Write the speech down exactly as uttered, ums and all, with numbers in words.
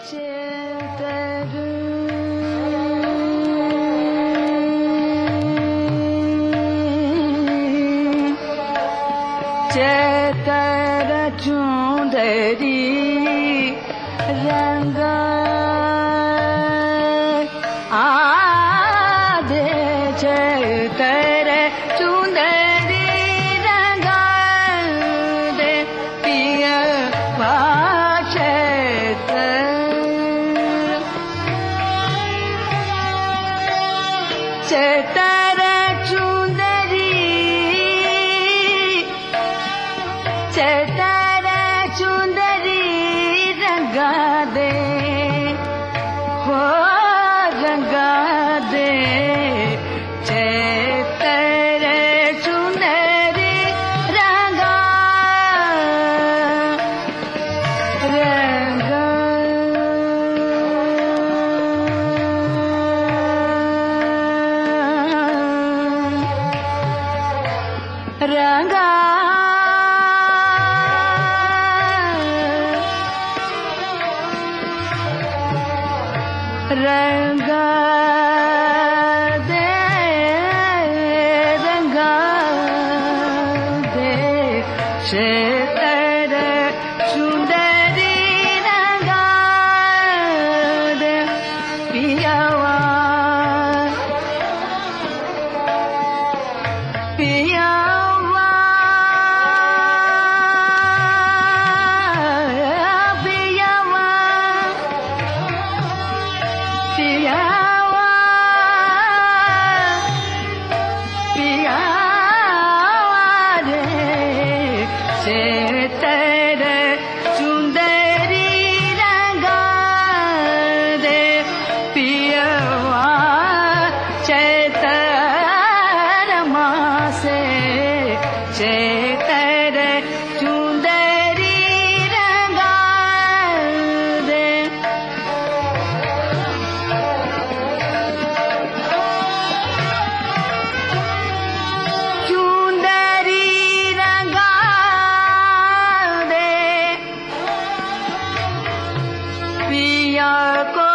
चेतर चुंदरी रंग आदे चेतर चुंदरी रंग दे पिय चेतर चुंदरी चेतर चुंदरी रंगा दे हो रंगा दे चेतर चुंदरी रंगा रंगा रंगा रंगा दे रंगा दे चेतर चुंदरी रंगा दे पियावा पियावा पियावा पियावा पियावा रे चेतर चुंदरी रंगा दे पियावा चेतर मासे चेतर चुंदरी रंगा दे चुंदरी रंगा दे पिया को